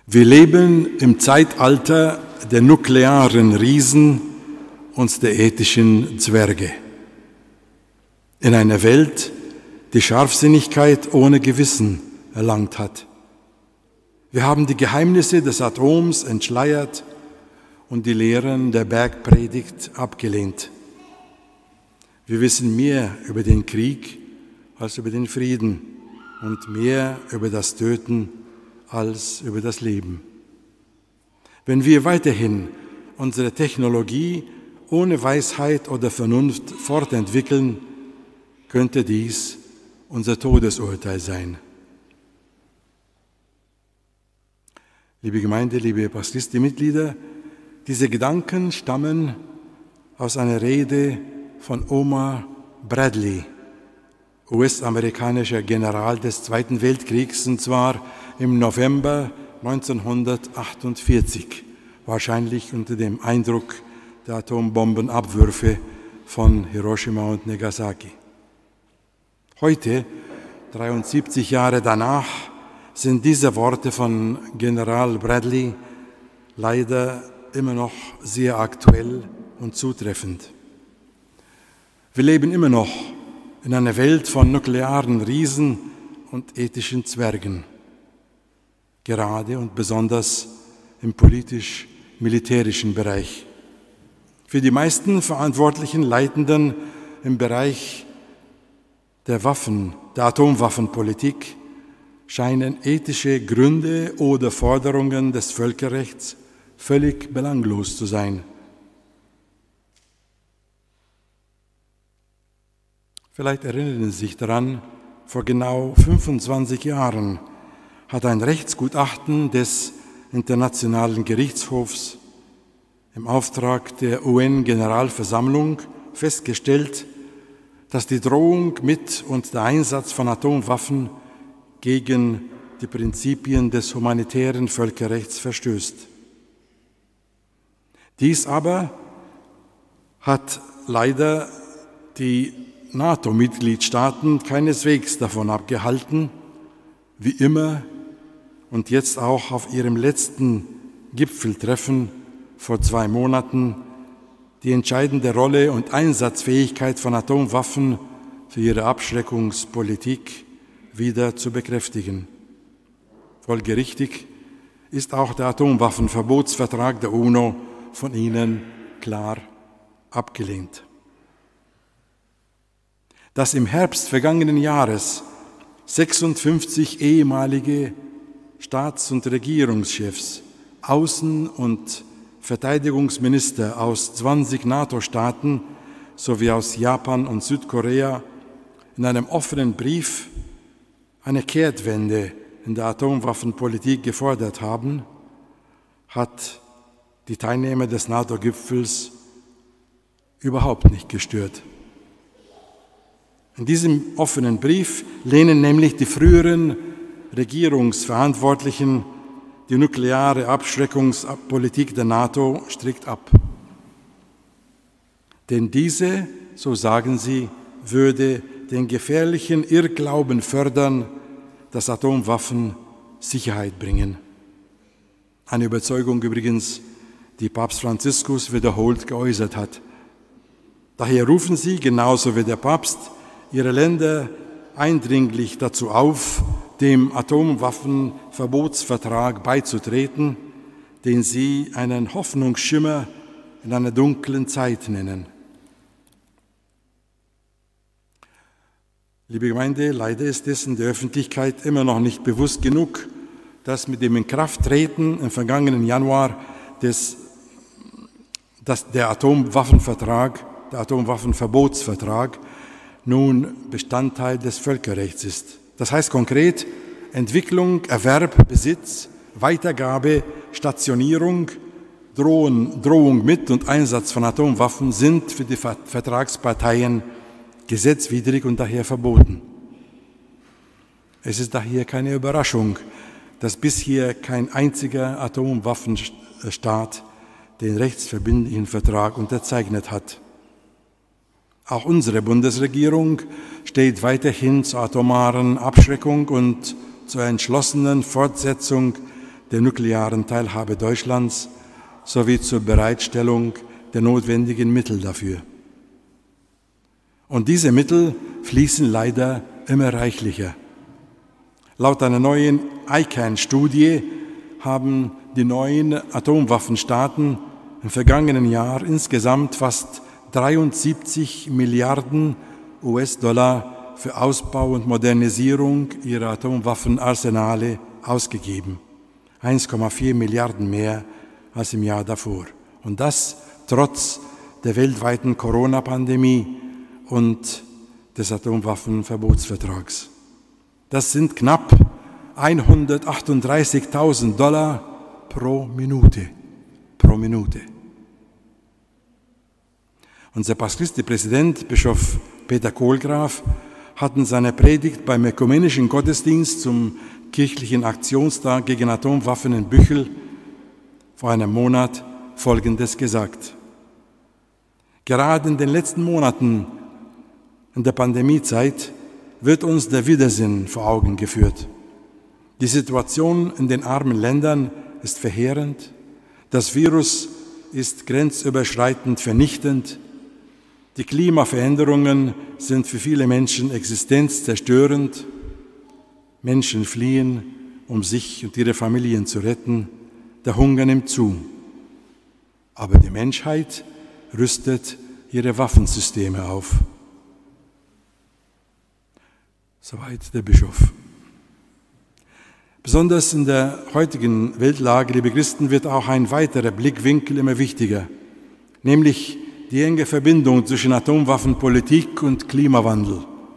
Wir leben im Zeitalter der nuklearen Riesen und der ethischen Zwerge. In einer Welt, die Scharfsinnigkeit ohne Gewissen erlangt hat. Wir haben die Geheimnisse des Atoms entschleiert und die Lehren der Bergpredigt abgelehnt. Wir wissen mehr über den Krieg als über den Frieden und mehr über das Töten als über das Leben. Wenn wir weiterhin unsere Technologie ohne Weisheit oder Vernunft fortentwickeln, könnte dies unser Todesurteil sein. Liebe Gemeinde, liebe Pastoristie-Mitglieder, diese Gedanken stammen aus einer Rede von Omar Bradley, US-amerikanischer General des Zweiten Weltkriegs, und zwar im November 1948, wahrscheinlich unter dem Eindruck der Atombombenabwürfe von Hiroshima und Nagasaki. Heute, 73 Jahre danach, sind diese Worte von General Bradley leider immer noch sehr aktuell und zutreffend. Wir leben immer noch in einer Welt von nuklearen Riesen und ethischen Zwergen, gerade und besonders im politisch-militärischen Bereich. Für die meisten verantwortlichen Leitenden im Bereich der Atomwaffenpolitik scheinen ethische Gründe oder Forderungen des Völkerrechts völlig belanglos zu sein. Vielleicht erinnern Sie sich daran, vor genau 25 Jahren hat ein Rechtsgutachten des Internationalen Gerichtshofs im Auftrag der UN-Generalversammlung festgestellt, dass die Drohung mit und der Einsatz von Atomwaffen gegen die Prinzipien des humanitären Völkerrechts verstößt. Dies aber hat leider die NATO-Mitgliedstaaten keineswegs davon abgehalten, wie immer und jetzt auch auf ihrem letzten Gipfeltreffen vor 2 Monaten, die entscheidende Rolle und Einsatzfähigkeit von Atomwaffen für ihre Abschreckungspolitik wieder zu bekräftigen. Folgerichtig ist auch der Atomwaffenverbotsvertrag der UNO von ihnen klar abgelehnt. Dass im Herbst vergangenen Jahres 56 ehemalige Staats- und Regierungschefs, Außen- und Verteidigungsminister aus 20 NATO-Staaten sowie aus Japan und Südkorea in einem offenen Brief eine Kehrtwende in der Atomwaffenpolitik gefordert haben, hat die Teilnehmer des NATO-Gipfels überhaupt nicht gestört. In diesem offenen Brief lehnen nämlich die früheren Regierungsverantwortlichen die nukleare Abschreckungspolitik der NATO strikt ab. Denn diese, so sagen sie, würde den gefährlichen Irrglauben fördern, dass Atomwaffen Sicherheit bringen. Eine Überzeugung übrigens, die Papst Franziskus wiederholt geäußert hat. Daher rufen sie, genauso wie der Papst, ihre Länder eindringlich dazu auf, dem Atomwaffenverbotsvertrag beizutreten, den sie einen Hoffnungsschimmer in einer dunklen Zeit nennen. Liebe Gemeinde, leider ist es in der Öffentlichkeit immer noch nicht bewusst genug, dass mit dem Inkrafttreten im vergangenen Januar der Atomwaffenverbotsvertrag nun Bestandteil des Völkerrechts ist. Das heißt konkret, Entwicklung, Erwerb, Besitz, Weitergabe, Stationierung, Drohung mit und Einsatz von Atomwaffen sind für die Vertragsparteien gesetzwidrig und daher verboten. Es ist daher keine Überraschung, dass bisher kein einziger Atomwaffenstaat den rechtsverbindlichen Vertrag unterzeichnet hat. Auch unsere Bundesregierung steht weiterhin zur atomaren Abschreckung und zur entschlossenen Fortsetzung der nuklearen Teilhabe Deutschlands sowie zur Bereitstellung der notwendigen Mittel dafür. Und diese Mittel fließen leider immer reichlicher. Laut einer neuen ICAN-Studie haben die neuen Atomwaffenstaaten im vergangenen Jahr insgesamt fast 73 Milliarden US-Dollar für Ausbau und Modernisierung ihrer Atomwaffenarsenale ausgegeben. 1,4 Milliarden mehr als im Jahr davor. Und das trotz der weltweiten Corona-Pandemie und des Atomwaffenverbotsvertrags. Das sind knapp 138.000 Dollar pro Minute. Unser Pastoristi-Präsident, Bischof Peter Kohlgraf, hat in seiner Predigt beim ökumenischen Gottesdienst zum kirchlichen Aktionstag gegen Atomwaffen in Büchel vor einem Monat Folgendes gesagt. Gerade in den letzten Monaten in der Pandemiezeit wird uns der Widersinn vor Augen geführt. Die Situation in den armen Ländern ist verheerend, das Virus ist grenzüberschreitend vernichtend, die Klimaveränderungen sind für viele Menschen existenzzerstörend, Menschen fliehen, um sich und ihre Familien zu retten, der Hunger nimmt zu. Aber die Menschheit rüstet ihre Waffensysteme auf. Soweit der Bischof. Besonders in der heutigen Weltlage, liebe Christen, wird auch ein weiterer Blickwinkel immer wichtiger, nämlich die enge Verbindung zwischen Atomwaffenpolitik und Klimawandel.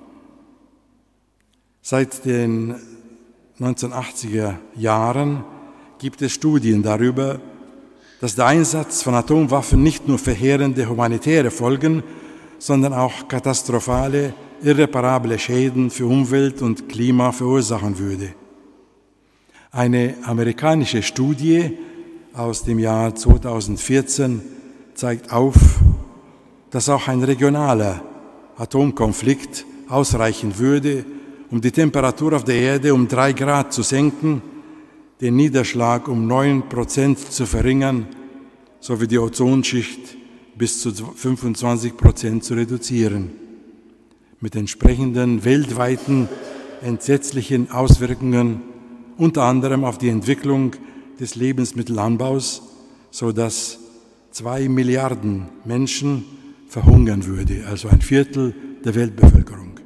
Seit den 1980er Jahren gibt es Studien darüber, dass der Einsatz von Atomwaffen nicht nur verheerende humanitäre Folgen, sondern auch katastrophale, irreparable Schäden für Umwelt und Klima verursachen würde. Eine amerikanische Studie aus dem Jahr 2014 zeigt auf, dass auch ein regionaler Atomkonflikt ausreichen würde, um die Temperatur auf der Erde um 3 Grad zu senken, den Niederschlag um 9% zu verringern, sowie die Ozonschicht bis zu 25% zu reduzieren, mit entsprechenden weltweiten entsetzlichen Auswirkungen, unter anderem auf die Entwicklung des Lebensmittelanbaus, sodass 2 Milliarden Menschen verhungern würde, also ein Viertel der Weltbevölkerung.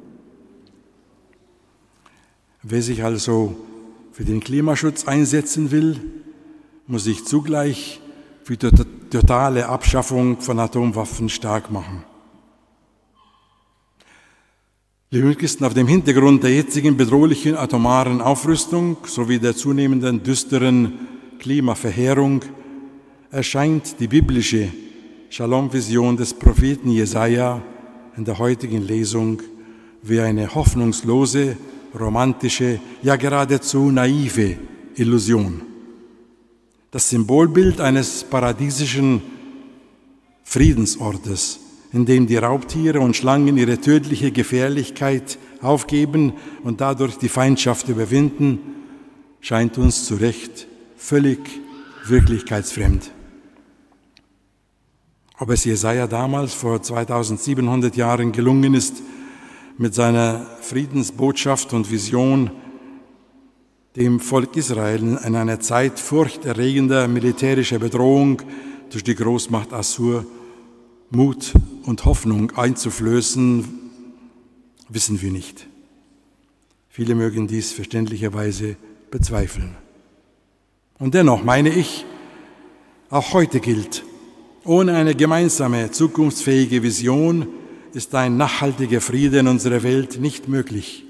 Wer sich also für den Klimaschutz einsetzen will, muss sich zugleich für die totale Abschaffung von Atomwaffen stark machen. Liebe Christen, auf dem Hintergrund der jetzigen bedrohlichen atomaren Aufrüstung sowie der zunehmenden düsteren Klimaverheerung erscheint die biblische Shalom-Vision des Propheten Jesaja in der heutigen Lesung wie eine hoffnungslose, romantische, ja geradezu naive Illusion. Das Symbolbild eines paradiesischen Friedensortes, in dem die Raubtiere und Schlangen ihre tödliche Gefährlichkeit aufgeben und dadurch die Feindschaft überwinden, scheint uns zu Recht völlig wirklichkeitsfremd. Ob es Jesaja damals vor 2700 Jahren gelungen ist, mit seiner Friedensbotschaft und Vision dem Volk Israel in einer Zeit furchterregender militärischer Bedrohung durch die Großmacht Assur Mut und Hoffnung einzuflößen, wissen wir nicht. Viele mögen dies verständlicherweise bezweifeln. Und dennoch meine ich, auch heute gilt, ohne eine gemeinsame, zukunftsfähige Vision ist ein nachhaltiger Friede in unserer Welt nicht möglich.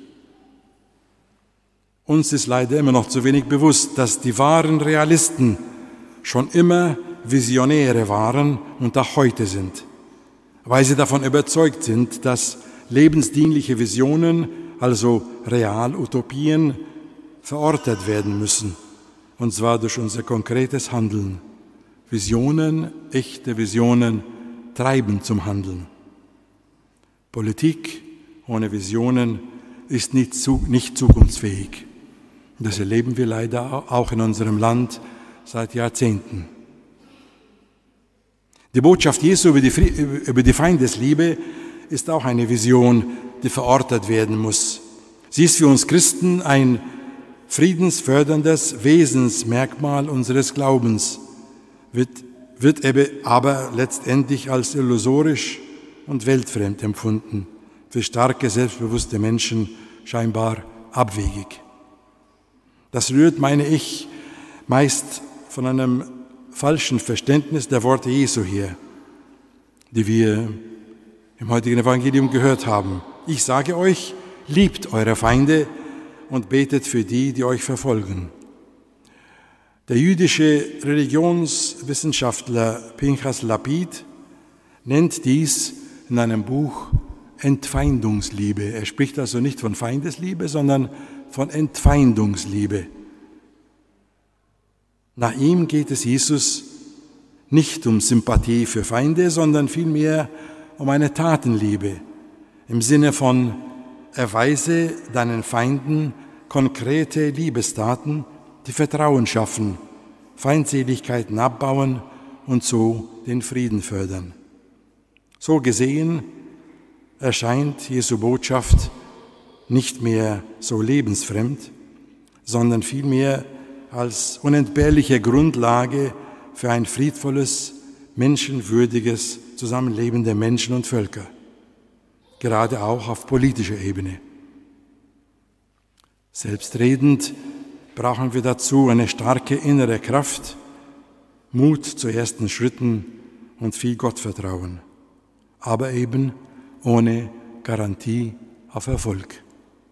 Uns ist leider immer noch zu wenig bewusst, dass die wahren Realisten schon immer Visionäre waren und auch heute sind, weil sie davon überzeugt sind, dass lebensdienliche Visionen, also Realutopien, verortet werden müssen, und zwar durch unser konkretes Handeln. Visionen, echte Visionen, treiben zum Handeln. Politik ohne Visionen ist nicht zukunftsfähig. Das erleben wir leider auch in unserem Land seit Jahrzehnten. Die Botschaft Jesu über die Feindesliebe ist auch eine Vision, die verortet werden muss. Sie ist für uns Christen ein friedensförderndes Wesensmerkmal unseres Glaubens, wird aber letztendlich als illusorisch und weltfremd empfunden, für starke, selbstbewusste Menschen scheinbar abwegig. Das rührt, meine ich, meist von einem falschen Verständnis der Worte Jesu her, die wir im heutigen Evangelium gehört haben. Ich sage euch, liebt eure Feinde und betet für die, die euch verfolgen. Der jüdische Religionswissenschaftler Pinchas Lapid nennt dies in einem Buch Entfeindungsliebe. Er spricht also nicht von Feindesliebe, sondern von Entfeindungsliebe. Nach ihm geht es Jesus nicht um Sympathie für Feinde, sondern vielmehr um eine Tatenliebe im Sinne von erweise deinen Feinden konkrete Liebestaten, die Vertrauen schaffen, Feindseligkeiten abbauen und so den Frieden fördern. So gesehen erscheint Jesu Botschaft nicht mehr so lebensfremd, sondern vielmehr als unentbehrliche Grundlage für ein friedvolles, menschenwürdiges Zusammenleben der Menschen und Völker, gerade auch auf politischer Ebene. Selbstredend brauchen wir dazu eine starke innere Kraft, Mut zu ersten Schritten und viel Gottvertrauen, aber eben ohne Garantie auf Erfolg.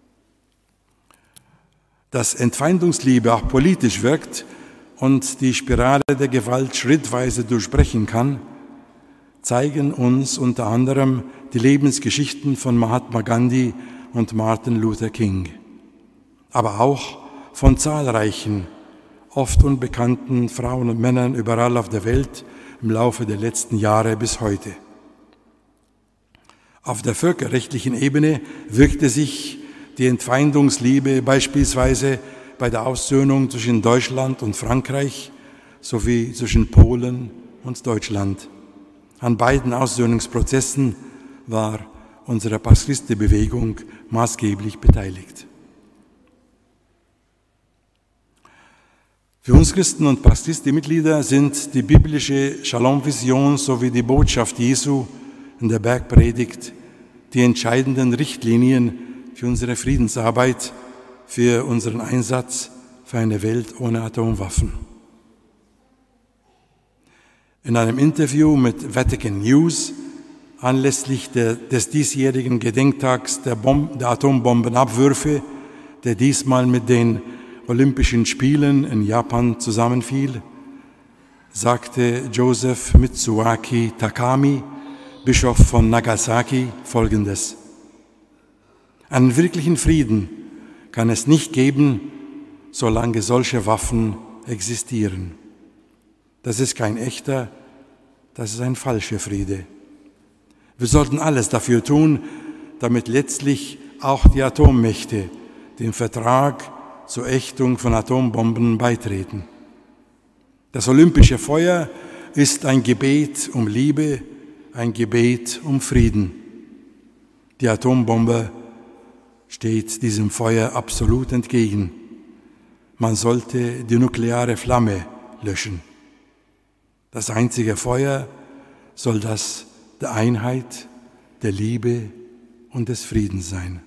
Dass Entfeindungsliebe auch politisch wirkt und die Spirale der Gewalt schrittweise durchbrechen kann, zeigen uns unter anderem die Lebensgeschichten von Mahatma Gandhi und Martin Luther King, aber auch von zahlreichen, oft unbekannten Frauen und Männern überall auf der Welt im Laufe der letzten Jahre bis heute. Auf der völkerrechtlichen Ebene wirkte sich die Entfeindungsliebe beispielsweise bei der Aussöhnung zwischen Deutschland und Frankreich sowie zwischen Polen und Deutschland. An beiden Aussöhnungsprozessen war unsere Pazifisten-Bewegung maßgeblich beteiligt. Für uns Christen und Pazifisten-Mitglieder sind die biblische Shalom-Vision sowie die Botschaft Jesu in der Bergpredigt die entscheidenden Richtlinien für unsere Friedensarbeit, für unseren Einsatz für eine Welt ohne Atomwaffen. In einem Interview mit Vatican News anlässlich des diesjährigen Gedenktags der Atombombenabwürfe, der diesmal mit den Olympischen Spielen in Japan zusammenfiel, sagte Joseph Mitsuaki Takami, Bischof von Nagasaki, Folgendes: Einen wirklichen Frieden kann es nicht geben, solange solche Waffen existieren. Das ist kein echter, das ist ein falscher Friede. Wir sollten alles dafür tun, damit letztlich auch die Atommächte dem Vertrag zur Ächtung von Atombomben beitreten. Das olympische Feuer ist ein Gebet um Liebe, ein Gebet um Frieden. Die Atombombe steht diesem Feuer absolut entgegen. Man sollte die nukleare Flamme löschen. Das einzige Feuer soll das der Einheit, der Liebe und des Friedens sein.